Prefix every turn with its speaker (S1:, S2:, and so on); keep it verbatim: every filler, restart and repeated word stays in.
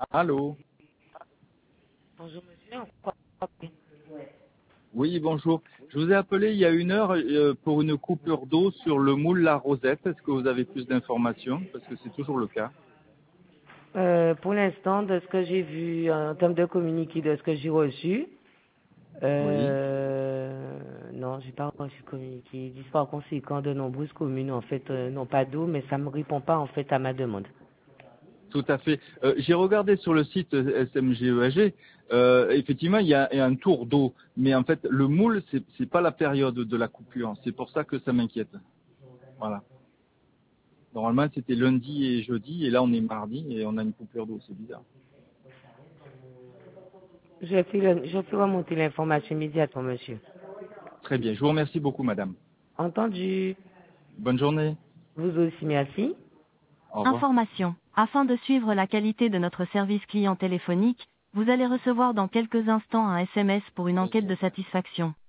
S1: Allô?
S2: Bonjour monsieur. On croit-
S1: Oui, bonjour. Je vous ai appelé il y a une heure euh, pour une coupure d'eau sur le moule La Rosette. Est-ce que vous avez plus d'informations? Parce que c'est toujours le cas.
S2: Euh, pour l'instant, de ce que j'ai vu en termes de communiqué, de ce que j'ai reçu,
S1: Oui.
S2: euh, non, j'ai pas reçu de communiqué. Ils disent par conséquent, de nombreuses communes en fait euh, n'ont pas d'eau, mais ça me répond pas en fait à ma demande.
S1: Tout à fait. Euh, J'ai regardé sur le site S M G E A G. Euh, effectivement, il y a, il y a un tour d'eau, mais en fait, le moule, c'est c'est pas la période de la coupure. C'est pour ça que ça m'inquiète. Voilà. Normalement, c'était lundi et jeudi, et là, on est mardi et on a une coupure d'eau. C'est bizarre.
S2: Je fais, le- je fais remonter l'information immédiatement, monsieur.
S1: Très bien. Je vous remercie beaucoup, madame.
S2: Entendu.
S1: Bonne journée.
S2: Vous aussi, merci.
S1: Au revoir.
S3: Information. Afin de suivre la qualité de notre service client téléphonique, vous allez recevoir dans quelques instants un S M S pour une enquête de satisfaction.